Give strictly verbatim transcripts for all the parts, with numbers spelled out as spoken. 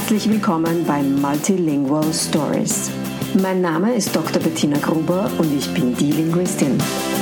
Herzlich willkommen bei Multilingual Stories. Mein Name ist Doktor Bettina Gruber und ich bin die Linguistin.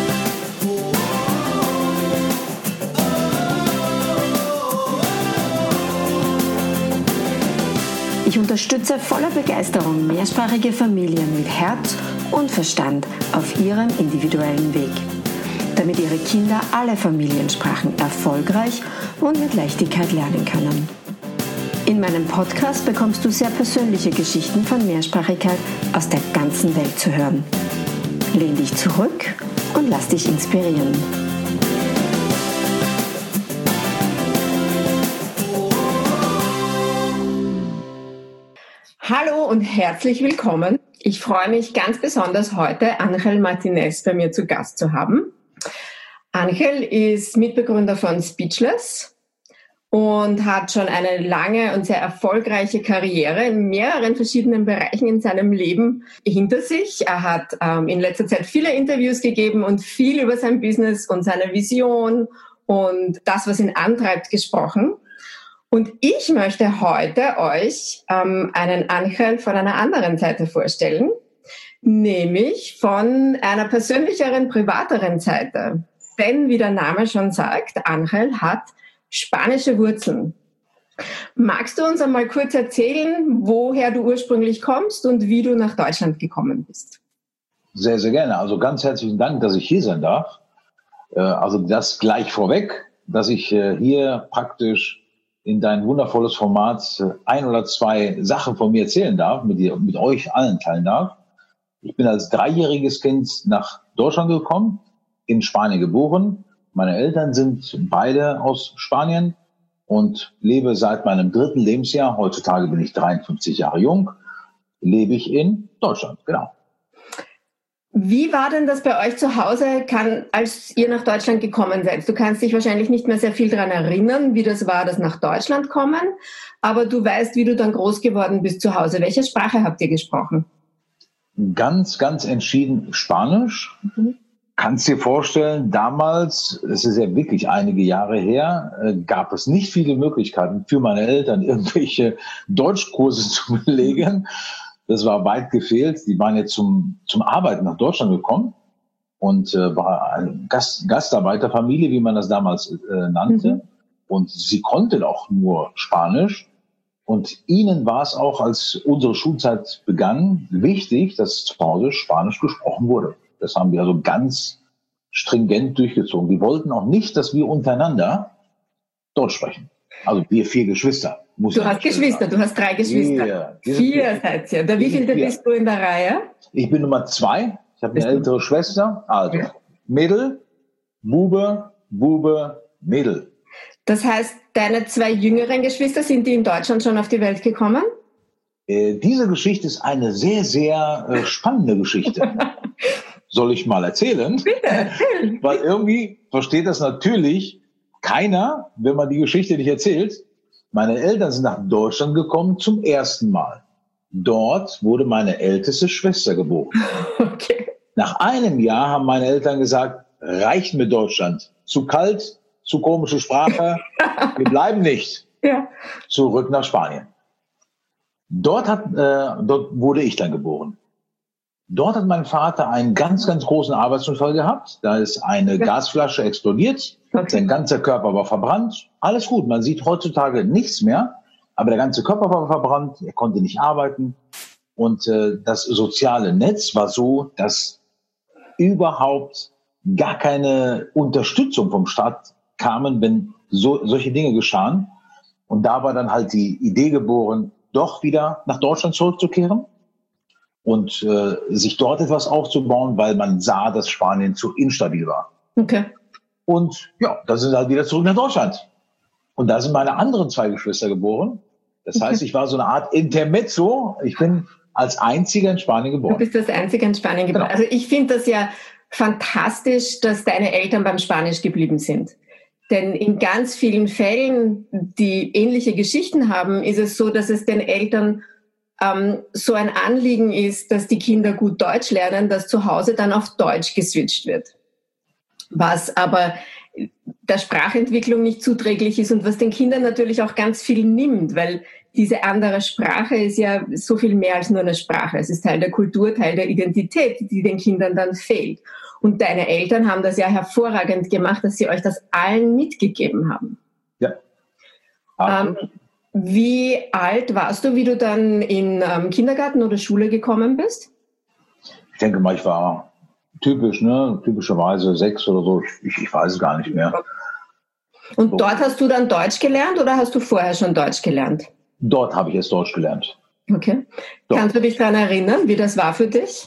Ich unterstütze voller Begeisterung mehrsprachige Familien mit Herz und Verstand auf ihrem individuellen Weg, damit ihre Kinder alle Familiensprachen erfolgreich und mit Leichtigkeit lernen können. In meinem Podcast bekommst du sehr persönliche Geschichten von Mehrsprachigkeit aus der ganzen Welt zu hören. Lehn dich zurück und lass dich inspirieren. Hallo und herzlich willkommen. Ich freue mich ganz besonders, heute Ángel Martínez bei mir zu Gast zu haben. Ángel ist Mitbegründer von Speechless und hat schon eine lange und sehr erfolgreiche Karriere in mehreren verschiedenen Bereichen in seinem Leben hinter sich. Er hat ähm, in letzter Zeit viele Interviews gegeben und viel über sein Business und seine Vision und das, was ihn antreibt, gesprochen. Und ich möchte heute euch ähm, einen Ángel von einer anderen Seite vorstellen, nämlich von einer persönlicheren, privateren Seite. Denn, wie der Name schon sagt, Ángel hat spanische Wurzeln. Magst du uns einmal kurz erzählen, woher du ursprünglich kommst und wie du nach Deutschland gekommen bist? Sehr, sehr gerne. Also ganz herzlichen Dank, dass ich hier sein darf. Also das gleich vorweg, dass ich hier praktisch in dein wundervolles Format ein oder zwei Sachen von mir erzählen darf, mit, dir, mit euch allen teilen darf. Ich bin als dreijähriges Kind nach Deutschland gekommen, in Spanien geboren. Meine Eltern sind beide aus Spanien und lebe seit meinem dritten Lebensjahr, heutzutage bin ich dreiundfünfzig Jahre jung, lebe ich in Deutschland, genau. Wie war denn das bei euch zu Hause, kann, als ihr nach Deutschland gekommen seid? Du kannst dich wahrscheinlich nicht mehr sehr viel daran erinnern, wie das war, das nach Deutschland kommen, aber du weißt, wie du dann groß geworden bist zu Hause. Welche Sprache habt ihr gesprochen? Ganz, ganz entschieden Spanisch. Mhm. Kannst dir vorstellen, damals, es ist ja wirklich einige Jahre her, äh, gab es nicht viele Möglichkeiten für meine Eltern, irgendwelche Deutschkurse zu belegen. Das war weit gefehlt. Die waren jetzt zum, zum Arbeiten nach Deutschland gekommen und äh, war eine Gast, Gastarbeiterfamilie, wie man das damals äh, nannte. Mhm. Und sie konnten auch nur Spanisch. Und ihnen war es auch, als unsere Schulzeit begann, wichtig, dass zu Hause Spanisch gesprochen wurde. Das haben wir also ganz stringent durchgezogen. Die wollten auch nicht, dass wir untereinander Deutsch sprechen. Also wir vier Geschwister. Muss du hast Geschwister, sagen. Du hast drei Geschwister. Yeah. Vier seid ihr. Wie viele bist du in der Reihe? Ich bin Nummer zwei. Ich habe eine ältere Schwester. Also ja. Mädel, Bube, Bube, Mädel. Das heißt, deine zwei jüngeren Geschwister, sind die in Deutschland schon auf die Welt gekommen? Äh, diese Geschichte ist eine sehr, sehr äh, spannende Geschichte. Soll ich mal erzählen? Bitte. Weil irgendwie versteht das natürlich keiner, wenn man die Geschichte nicht erzählt. Meine Eltern sind nach Deutschland gekommen zum ersten Mal. Dort wurde meine älteste Schwester geboren. Okay. Nach einem Jahr haben meine Eltern gesagt, reicht mit Deutschland. Zu kalt, zu komische Sprache, wir bleiben nicht. Ja. Zurück nach Spanien. Dort, hat, äh, dort wurde ich dann geboren. Dort hat mein Vater einen ganz, ganz großen Arbeitsunfall gehabt. Da ist eine ja. Gasflasche explodiert. Okay. Sein ganzer Körper war verbrannt. Alles gut, man sieht heutzutage nichts mehr. Aber der ganze Körper war verbrannt. Er konnte nicht arbeiten. Und äh, das soziale Netz war so, dass überhaupt gar keine Unterstützung vom Staat kamen, wenn so, solche Dinge geschahen. Und da war dann halt die Idee geboren, doch wieder nach Deutschland zurückzukehren und äh, sich dort etwas aufzubauen, weil man sah, dass Spanien zu instabil war. Okay. Und ja, da sind wir halt wieder zurück nach Deutschland. Und da sind meine anderen zwei Geschwister geboren. Das okay. heißt, ich war so eine Art Intermezzo. Ich bin als Einziger in Spanien geboren. Du bist das Einzige in Spanien geboren. Genau. Also ich finde das ja fantastisch, dass deine Eltern beim Spanisch geblieben sind. Denn in ganz vielen Fällen, die ähnliche Geschichten haben, ist es so, dass es den Eltern ähm, so ein Anliegen ist, dass die Kinder gut Deutsch lernen, dass zu Hause dann auf Deutsch geswitcht wird. Was aber der Sprachentwicklung nicht zuträglich ist und was den Kindern natürlich auch ganz viel nimmt, weil diese andere Sprache ist ja so viel mehr als nur eine Sprache. Es ist Teil der Kultur, Teil der Identität, die den Kindern dann fehlt. Und deine Eltern haben das ja hervorragend gemacht, dass sie euch das allen mitgegeben haben. Ja. Ähm, wie alt warst du, wie du dann in ähm, Kindergarten oder Schule gekommen bist? Ich denke mal, ich war typisch, ne, typischerweise sechs oder so. Ich, ich weiß es gar nicht mehr. Und so. Dort hast du dann Deutsch gelernt oder hast du vorher schon Deutsch gelernt? Dort habe ich jetzt Deutsch gelernt. Okay. Dort. Kannst du dich daran erinnern, wie das war für dich?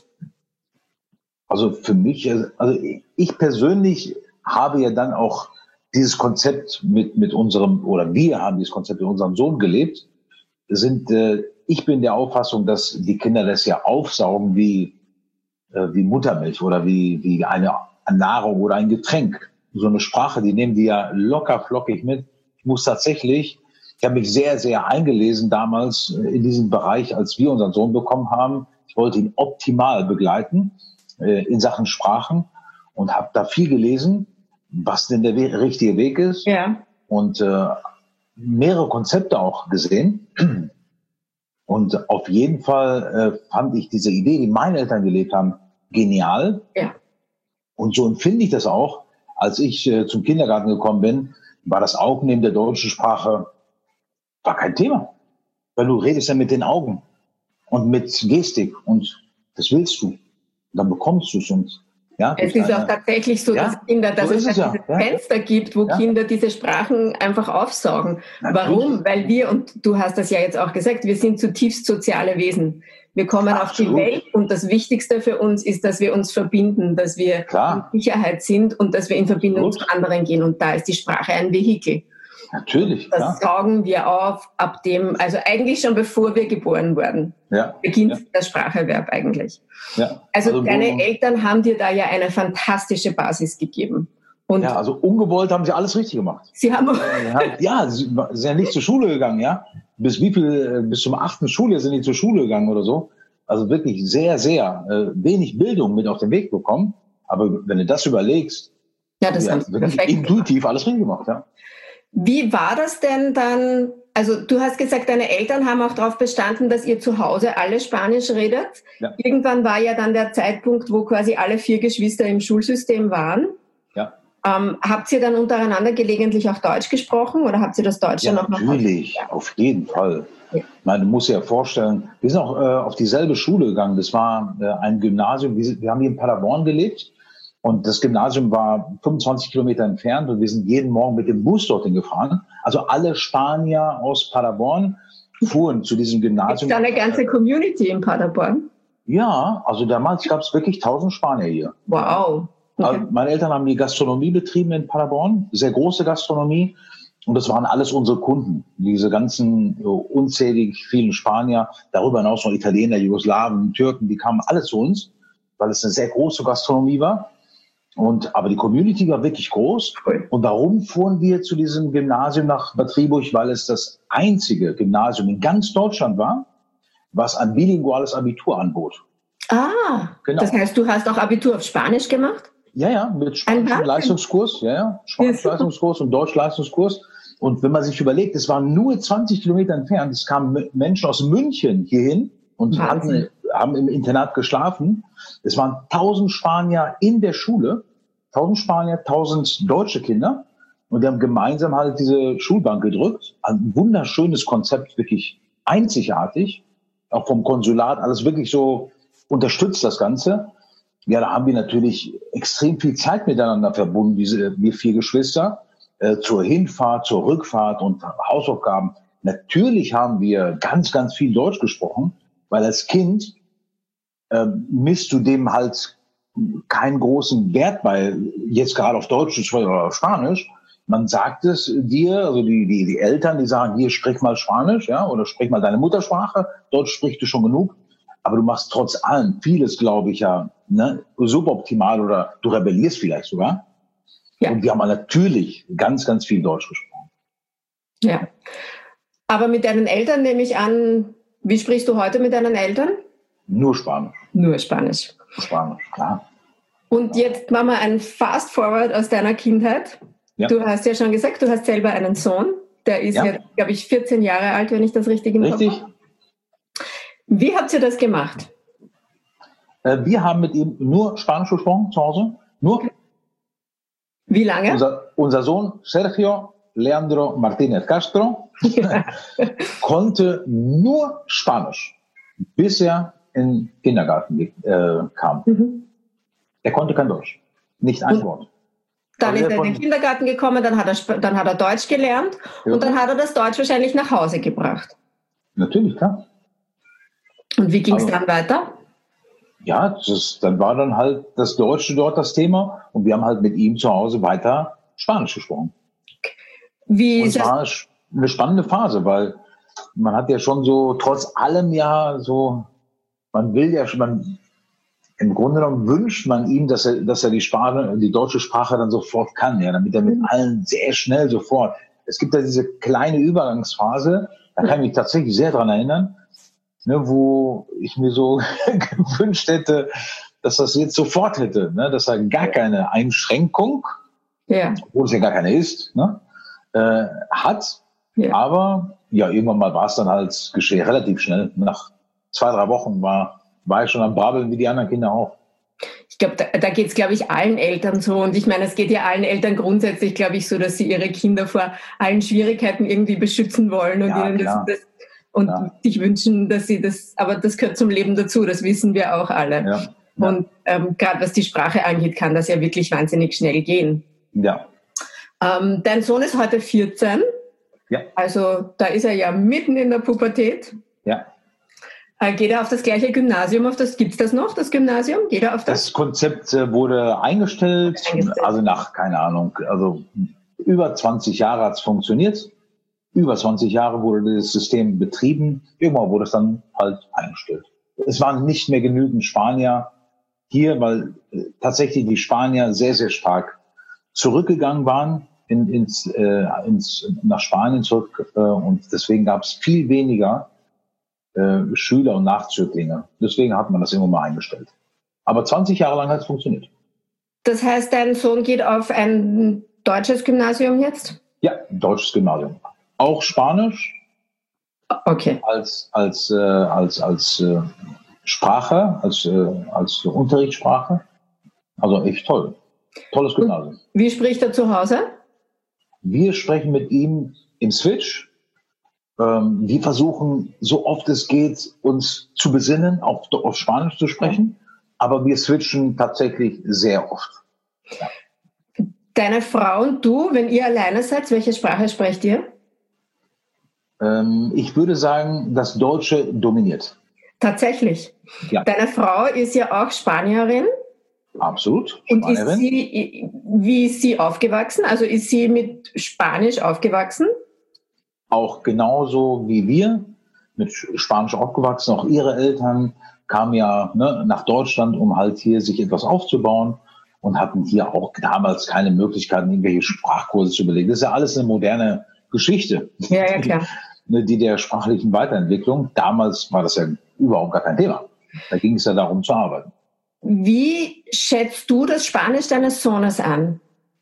Also für mich, also ich persönlich habe ja dann auch dieses Konzept mit, mit unserem, oder wir haben dieses Konzept mit unserem Sohn gelebt, sind, äh, ich bin der Auffassung, dass die Kinder das ja aufsaugen wie, äh, wie Muttermilch oder wie, wie eine Nahrung oder ein Getränk. So eine Sprache, die nehmen die ja locker flockig mit. Ich muss tatsächlich, ich habe mich sehr, sehr eingelesen damals in diesem Bereich, als wir unseren Sohn bekommen haben. Ich wollte ihn optimal begleiten äh, in Sachen Sprachen und habe da viel gelesen, was denn der we- richtige Weg ist. Ja. Und äh, mehrere Konzepte auch gesehen. Und auf jeden Fall äh, fand ich diese Idee, die meine Eltern gelebt haben, genial. Ja. Und so empfinde ich das auch. Als ich äh, zum Kindergarten gekommen bin, war das Aufnehmen der deutschen Sprache war kein Thema. Weil du redest ja mit den Augen und mit Gestik und das willst du. Und dann bekommst du es. Und ja, es ist auch tatsächlich so, ja, dass Kinder, dass so es es halt ja. dieses Ja. Fenster gibt, wo Ja. Kinder diese Sprachen einfach aufsaugen. Natürlich. Warum? Weil wir, und du hast das ja jetzt auch gesagt, wir sind zutiefst soziale Wesen. Wir kommen Absolut. auf die Welt und das Wichtigste für uns ist, dass wir uns verbinden, dass wir Klar. in Sicherheit sind und dass wir in Verbindung Absolut. zu anderen gehen. Und da ist die Sprache ein Vehikel. Natürlich. Das Ja. saugen wir auf, ab dem, also eigentlich schon bevor wir geboren wurden, Ja. beginnt Ja. der Spracherwerb eigentlich. Ja. Also, Also deine du- Eltern haben dir da ja eine fantastische Basis gegeben. Und Ja, also ungewollt haben sie alles richtig gemacht. sie haben Ja, ja, sie sind ja nicht zur Schule gegangen, ja. Bis wie viel, bis zum achten Schuljahr sind die zur Schule gegangen oder so. Also wirklich sehr, sehr äh, wenig Bildung mit auf den Weg bekommen. Aber wenn du das überlegst, ja, das ja, haben sie wirklich perfekt gemacht. intuitiv alles richtig gemacht, ja. Wie war das denn dann? Also du hast gesagt, deine Eltern haben auch darauf bestanden, dass ihr zu Hause alle Spanisch redet. Ja. Irgendwann war ja dann der Zeitpunkt, wo quasi alle vier Geschwister im Schulsystem waren. Ja. Ähm, habt ihr dann untereinander gelegentlich auch Deutsch gesprochen oder habt ihr das Deutsch Ja, dann auch noch? natürlich, auf jeden Fall. Ja. Ich meine, du musst dir ja vorstellen, wir sind auch äh, auf dieselbe Schule gegangen. Das war äh, ein Gymnasium. Wir, wir haben hier in Paderborn gelebt und das Gymnasium war fünfundzwanzig Kilometer entfernt und wir sind jeden Morgen mit dem Bus dorthin gefahren. Also alle Spanier aus Paderborn fuhren zu diesem Gibt Gymnasium. es da eine ganze Community in Paderborn? Ja, also damals gab es wirklich tausend Spanier hier. Wow. Okay. Also meine Eltern haben die Gastronomie betrieben in Paderborn, sehr große Gastronomie. Und das waren alles unsere Kunden. Diese ganzen so unzählig vielen Spanier, darüber hinaus noch Italiener, Jugoslawen, Türken, die kamen alle zu uns, weil es eine sehr große Gastronomie war. Und, aber die Community war wirklich groß. Cool. Und warum fuhren wir zu diesem Gymnasium nach Bad Triburg? Weil es das einzige Gymnasium in ganz Deutschland war, was ein bilinguales Abitur anbot. Ah, Genau. das heißt, du hast auch Abitur auf Spanisch gemacht? Ja, ja, mit Ein Spanisch Wahnsinn. Leistungskurs, ja, ja, Ja, Spanisch super. Leistungskurs und Deutsch Leistungskurs. Und wenn man sich überlegt, es waren nur zwanzig Kilometer entfernt, es kamen M- Menschen aus München hierhin und Wahnsinn. hatten, haben im Internat geschlafen. Es waren tausend Spanier in der Schule, tausend Spanier, tausend deutsche Kinder. Und wir haben gemeinsam halt diese Schulbank gedrückt. Ein wunderschönes Konzept, wirklich einzigartig. Auch vom Konsulat, alles wirklich so unterstützt das Ganze. Ja, da haben wir natürlich extrem viel Zeit miteinander verbunden, diese, wir vier Geschwister, äh, zur Hinfahrt, zur Rückfahrt und Hausaufgaben. Natürlich haben wir ganz, ganz viel Deutsch gesprochen, weil als Kind äh, misst du dem halt keinen großen Wert bei, jetzt gerade auf Deutsch oder auf Spanisch. Man sagt es dir, also die, die, die Eltern, die sagen, hier, sprich mal Spanisch, ja, oder sprich mal deine Muttersprache, Deutsch sprichst du schon genug. Aber du machst trotz allem vieles, glaube ich, ja, ne, suboptimal oder du rebellierst vielleicht sogar. Ja. Und wir haben natürlich ganz, ganz viel Deutsch gesprochen. Ja. Aber mit deinen Eltern nehme ich an, wie sprichst du heute mit deinen Eltern? Nur Spanisch. Nur Spanisch. Spanisch, klar. Und jetzt machen wir einen Fast Forward aus deiner Kindheit. Ja. Du hast ja schon gesagt, du hast selber einen Sohn. Der ist Ja. jetzt, glaube ich, vierzehn Jahre alt, wenn ich das richtig im Kopf Richtig. habe. Wie habt ihr das gemacht? Äh, wir haben mit ihm nur Spanisch gesprochen zu Hause. Nur. Wie lange? Unser, unser Sohn Sergio Leandro Martinez Castro Ja. konnte nur Spanisch, bis er in den Kindergarten äh, kam. Mhm. Er konnte kein Deutsch. Nicht ein Und Wort. Dann Aber ist der er in den von- Kindergarten gekommen, dann hat er, Sp- dann hat er Deutsch gelernt Ja. und dann hat er das Deutsch wahrscheinlich nach Hause gebracht. Natürlich, klar. Und wie ging es Aber- dann weiter? Ja, das ist, dann war dann halt das Deutsche dort das Thema und wir haben halt mit ihm zu Hause weiter Spanisch gesprochen. Wie Und ist es das? war sch- eine spannende Phase, weil man hat ja schon so trotz allem ja so, man will ja schon, man, im Grunde genommen wünscht man ihm, dass er, dass er die Sprache, die deutsche Sprache dann sofort kann, ja, damit er mit Mhm. allen sehr schnell sofort. Es gibt ja diese kleine Übergangsphase, da kann ich mich tatsächlich sehr dran erinnern, ne, wo ich mir so gewünscht hätte, dass das jetzt sofort hätte, ne, dass er gar keine Einschränkung, Ja, obwohl es ja gar keine ist, ne, äh, hat. ja. Aber ja, irgendwann mal war es dann halt geschehen, relativ schnell. Nach zwei, drei Wochen war, war ich schon am Brabbeln wie die anderen Kinder auch. Ich glaube, da, da geht es, glaube ich, allen Eltern so. Und ich meine, es geht ja allen Eltern grundsätzlich, glaube ich, so, dass sie ihre Kinder vor allen Schwierigkeiten irgendwie beschützen wollen und Ja, ihnen das, klar. das und Ja. sich wünschen, dass sie das, aber das gehört zum Leben dazu, das wissen wir auch alle. Ja, ja. Und ähm, gerade was die Sprache angeht, kann das ja wirklich wahnsinnig schnell gehen. Ja, Ähm, dein Sohn ist heute vierzehn, ja, also da ist er ja mitten in der Pubertät. ja. Äh, geht er auf das gleiche Gymnasium? Auf das gibt's das noch, das Gymnasium? Geht er auf das? Das Konzept äh, wurde eingestellt, Eingestellt. also nach, keine Ahnung, also über zwanzig Jahre hat es funktioniert. Über zwanzig Jahre wurde das System betrieben. Irgendwann wurde es dann halt eingestellt. Es waren nicht mehr genügend Spanier hier, weil äh, tatsächlich die Spanier sehr, sehr stark zurückgegangen waren in, ins, äh, ins, nach Spanien zurück. Äh, und deswegen gab es viel weniger äh, Schüler und Nachzüglinge. Deswegen hat man das immer mal eingestellt. Aber zwanzig Jahre lang hat es funktioniert. Das heißt, dein Sohn geht auf ein deutsches Gymnasium jetzt? Ja, deutsches Gymnasium. Auch Spanisch Okay. als, als, äh, als, als äh, Sprache, als, äh, als Unterrichtssprache. Also echt toll. Tolles Gymnasium. Wie spricht er zu Hause? Wir sprechen mit ihm im Switch. Ähm, wir versuchen, so oft es geht, uns zu besinnen, auf, auf Spanisch zu sprechen. Aber wir switchen tatsächlich sehr oft. Deine Frau und du, wenn ihr alleine seid, welche Sprache sprecht ihr? Ähm, ich würde sagen, das Deutsche dominiert. Tatsächlich. Ja. Deine Frau ist ja auch Spanierin. Absolut. Und ist Spanierin. sie, wie ist sie aufgewachsen? Also ist sie mit Spanisch aufgewachsen? Auch genauso wie wir, mit Spanisch aufgewachsen. Auch ihre Eltern kamen ja ne, nach Deutschland, um halt hier sich etwas aufzubauen und hatten hier auch damals keine Möglichkeiten, irgendwelche Sprachkurse zu belegen. Das ist ja alles eine moderne Geschichte, Ja, ja, klar. die, die der sprachlichen Weiterentwicklung. Damals war das ja überhaupt gar kein Thema. Da ging es ja darum zu arbeiten. Wie schätzt du das Spanisch deines Sohnes an?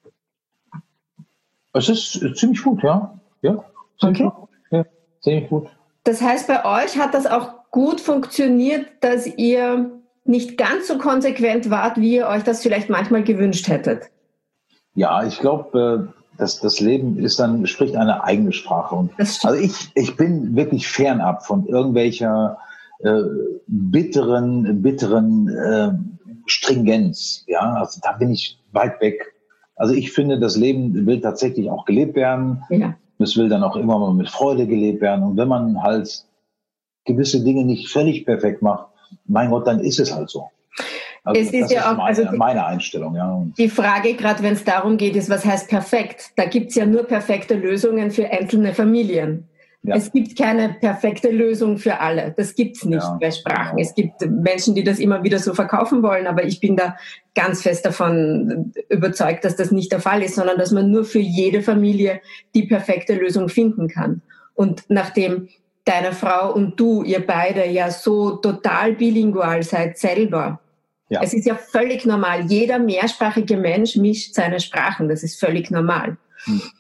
Es ist ziemlich gut, ja. Ja, ziemlich Okay. gut. Ja, ziemlich gut. Das heißt, bei euch hat das auch gut funktioniert, dass ihr nicht ganz so konsequent wart, wie ihr euch das vielleicht manchmal gewünscht hättet. Ja, ich glaube, äh, das, das Leben ist dann, spricht eine eigene Sprache. Und Das stimmt. also ich, ich bin wirklich fernab von irgendwelcher äh, bitteren, bitteren äh, Stringenz. Ja, also da bin ich weit weg. Also ich finde, das Leben will tatsächlich auch gelebt werden. Ja. Es will dann auch immer mal mit Freude gelebt werden. Und wenn man halt gewisse Dinge nicht völlig perfekt macht, mein Gott, dann ist es halt so. Also Es ist das ja ist auch- meine, also die- meine Einstellung. Ja. Und Die Frage, gerade wenn es darum geht, ist, was heißt perfekt? Da gibt es ja nur perfekte Lösungen für einzelne Familien. Ja. Es gibt keine perfekte Lösung für alle. Das gibt's nicht Ja, bei Sprachen. genau. Es gibt Menschen, die das immer wieder so verkaufen wollen, aber ich bin da ganz fest davon überzeugt, dass das nicht der Fall ist, sondern dass man nur für jede Familie die perfekte Lösung finden kann. Und nachdem deine Frau und du, ihr beide ja so total bilingual seid selber, Ja. es ist ja völlig normal. Jeder mehrsprachige Mensch mischt seine Sprachen. Das ist völlig normal. Hm.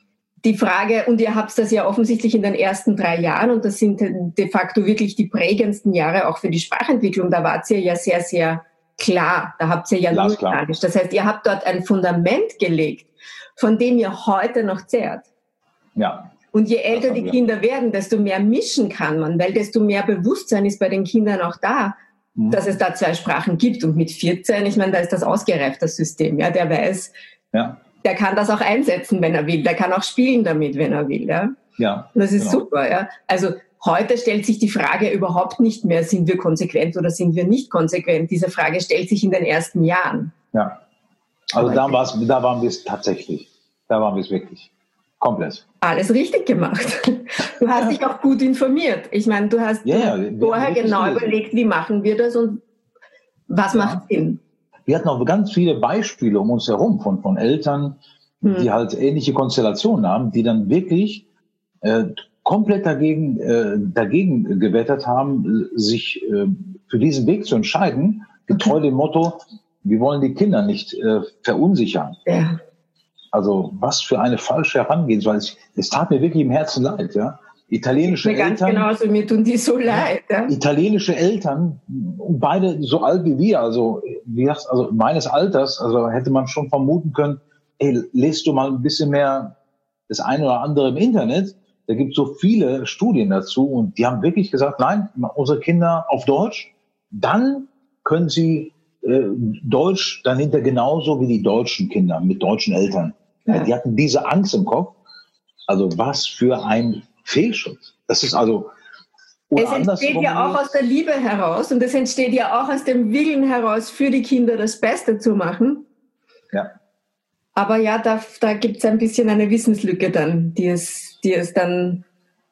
die Frage, und ihr habt das ja offensichtlich in den ersten drei Jahren, und das sind de facto wirklich die prägendsten Jahre auch für die Sprachentwicklung, da wart ihr ja sehr, sehr klar, da habt ihr ja null Spanisch. Das heißt, ihr habt dort ein Fundament gelegt, von dem ihr heute noch zehrt. Ja. Und je älter die Kinder werden, desto mehr mischen kann man, weil desto mehr Bewusstsein ist bei den Kindern auch da, mhm. dass es da zwei Sprachen gibt. Und mit vierzehn, ich meine, da ist das ausgereift, das System. Ja, der weiß, ja. der kann das auch einsetzen, wenn er will. Der kann auch spielen damit, wenn er will. Ja, ja, und das ist genau. super. Ja, also heute stellt sich die Frage überhaupt nicht mehr, sind wir konsequent oder sind wir nicht konsequent? Diese Frage stellt sich in den ersten Jahren. Ja, also da, war's, da waren wir es tatsächlich. Da waren wir es wirklich. Komplett. Alles richtig gemacht. Du hast ja. dich auch gut informiert. Ich meine, du hast ja, ja, vorher genau gelesen. überlegt, wie machen wir das und was ja. macht Sinn. Wir hatten auch ganz viele Beispiele um uns herum von, von Eltern, hm. die halt ähnliche Konstellationen haben, die dann wirklich äh, komplett dagegen, äh, dagegen gewettert haben, sich äh, für diesen Weg zu entscheiden, getreu dem Motto, wir wollen die Kinder nicht äh, verunsichern. Ja. Also was für eine falsche Herangehensweise. Es, es tat mir wirklich im Herzen leid. Ja? Italienische mir Eltern. Ganz genauso, mir tun die so leid. Ja? Italienische Eltern, beide so alt wie wir, also, wie das, also meines Alters, also hätte man schon vermuten können, ey, lest du mal ein bisschen mehr das eine oder andere im Internet. Da gibt es so viele Studien dazu und die haben wirklich gesagt, nein, unsere Kinder auf Deutsch, dann können sie äh, Deutsch dahinter genauso wie die deutschen Kinder mit deutschen Eltern. Ja. Die hatten diese Angst im Kopf. Also was für ein Fehlschutz. Das ist also... Es entsteht ja auch aus der Liebe heraus und es entsteht ja auch aus dem Willen heraus, für die Kinder das Beste zu machen. Ja. Aber ja, da, da gibt es ein bisschen eine Wissenslücke dann, die es, die es dann...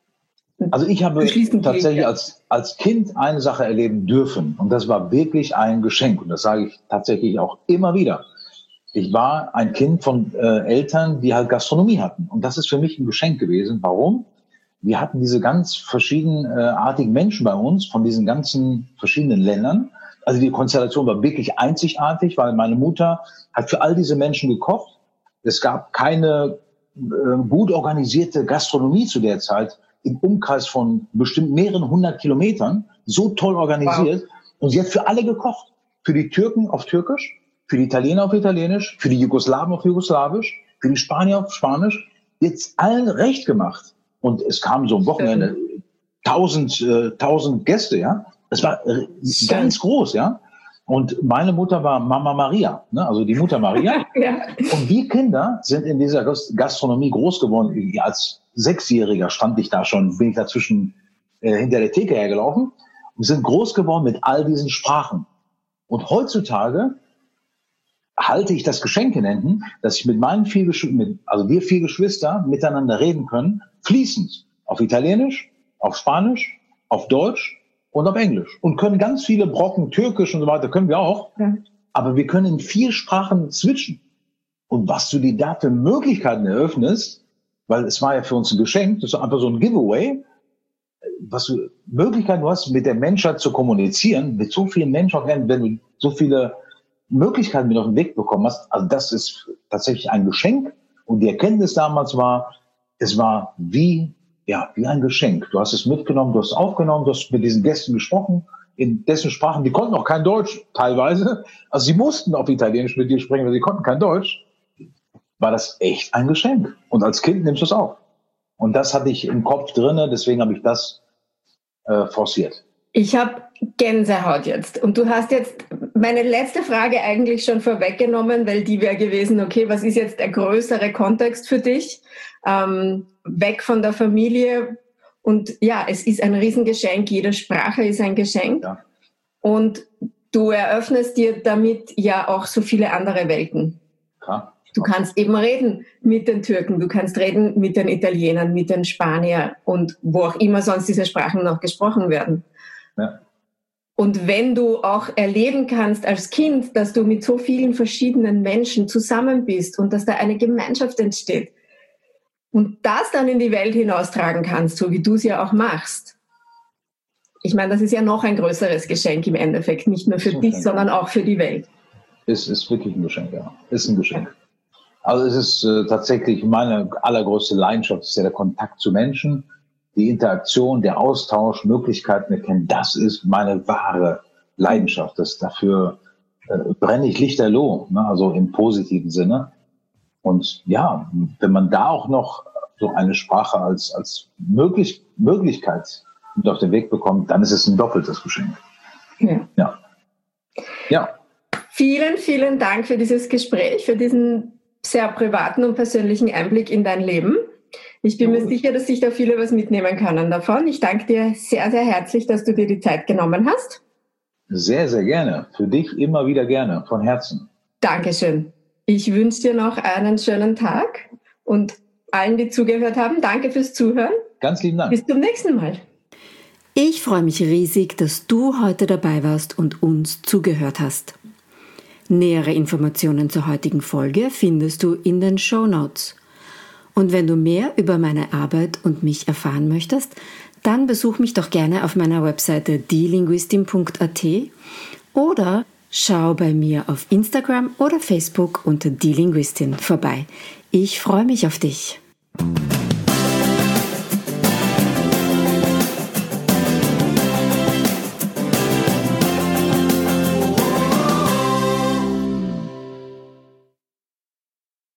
Also ich habe tatsächlich als, als Kind eine Sache erleben dürfen und das war wirklich ein Geschenk und das sage ich tatsächlich auch immer wieder. Ich war ein Kind von äh, Eltern, die halt Gastronomie hatten. Und das ist für mich ein Geschenk gewesen. Warum? Wir hatten diese ganz verschiedenartigen Menschen bei uns, von diesen ganzen verschiedenen Ländern. Also die Konstellation war wirklich einzigartig, weil meine Mutter hat für all diese Menschen gekocht. Es gab keine äh, gut organisierte Gastronomie zu der Zeit im Umkreis von bestimmt mehreren hundert Kilometern. So toll organisiert. Wow. Und sie hat für alle gekocht. Für die Türken auf Türkisch, für die Italiener auf Italienisch, für die Jugoslawen auf Jugoslawisch, für die Spanier auf Spanisch. Jetzt allen recht gemacht. Und es kamen so am Wochenende tausend, äh, tausend Gäste, ja. Es war äh, ganz groß, ja. Und meine Mutter war Mama Maria, ne? Also die Mutter Maria. Ja. Und wir Kinder sind in dieser Gastronomie groß geworden. Als Sechsjähriger stand ich da schon, bin ich dazwischen äh, hinter der Theke hergelaufen und sind groß geworden mit all diesen Sprachen. Und heutzutage halte ich das Geschenk in Händen, dass ich mit meinen vier Geschwistern, also wir vier Geschwister miteinander reden können, fließend auf Italienisch, auf Spanisch, auf Deutsch und auf Englisch. Und können ganz viele Brocken, Türkisch und so weiter, können wir auch. Ja. Aber wir können in vier Sprachen switchen. Und was du dir da für Möglichkeiten eröffnest, weil es war ja für uns ein Geschenk, das ist einfach so ein Giveaway, was du Möglichkeiten du hast, mit der Menschheit zu kommunizieren, mit so vielen Menschen, wenn du so viele Möglichkeiten mit auf den Weg bekommen hast, also das ist tatsächlich ein Geschenk. Und die Erkenntnis damals war, es war wie, ja, wie ein Geschenk. Du hast es mitgenommen, du hast es aufgenommen, du hast mit diesen Gästen gesprochen, in dessen Sprachen, die konnten auch kein Deutsch teilweise. Also sie mussten auf Italienisch mit dir sprechen, weil sie konnten kein Deutsch. War das echt ein Geschenk. Und als Kind nimmst du es auf. Und das hatte ich im Kopf drinne, deswegen habe ich das äh, forciert. Ich habe Gänsehaut jetzt. Und du hast jetzt meine letzte Frage eigentlich schon vorweggenommen, weil die wäre gewesen, okay, was ist jetzt der größere Kontext für dich? Ähm, weg von der Familie. Und ja, es ist ein Riesengeschenk. Jede Sprache ist ein Geschenk. Ja. Und du eröffnest dir damit ja auch so viele andere Welten. Ja. Du kannst eben reden mit den Türken, du kannst reden mit den Italienern, mit den Spaniern und wo auch immer sonst diese Sprachen noch gesprochen werden. Ja. Und wenn du auch erleben kannst als Kind, dass du mit so vielen verschiedenen Menschen zusammen bist und dass da eine Gemeinschaft entsteht und das dann in die Welt hinaustragen kannst, so wie du es ja auch machst. Ich meine, das ist ja noch ein größeres Geschenk im Endeffekt, nicht nur für dich, sondern auch für die Welt. Es ist wirklich ein Geschenk, ja. Ist ein Geschenk. Also es ist äh, tatsächlich meine allergrößte Leidenschaft, ist ja der Kontakt zu Menschen, die Interaktion, der Austausch, Möglichkeiten erkennen. Das ist meine wahre Leidenschaft. Das dafür äh, brenne ich lichterloh, ne? Also im positiven Sinne. Und ja, wenn man da auch noch so eine Sprache als als möglich, Möglichkeit mit auf den Weg bekommt, dann ist es ein doppeltes Geschenk. Ja. Ja. Ja. Vielen, vielen Dank für dieses Gespräch, für diesen sehr privaten und persönlichen Einblick in dein Leben. Ich bin mir sicher, dass sich da viele was mitnehmen können davon. Ich danke dir sehr, sehr herzlich, dass du dir die Zeit genommen hast. Sehr, sehr gerne. Für dich immer wieder gerne, von Herzen. Dankeschön. Ich wünsche dir noch einen schönen Tag und allen, die zugehört haben, danke fürs Zuhören. Ganz lieben Dank. Bis zum nächsten Mal. Ich freue mich riesig, dass du heute dabei warst und uns zugehört hast. Nähere Informationen zur heutigen Folge findest du in den Shownotes. Und wenn du mehr über meine Arbeit und mich erfahren möchtest, dann besuch mich doch gerne auf meiner Webseite die linguistin punkt a t oder schau bei mir auf Instagram oder Facebook unter die Linguistin vorbei. Ich freue mich auf dich.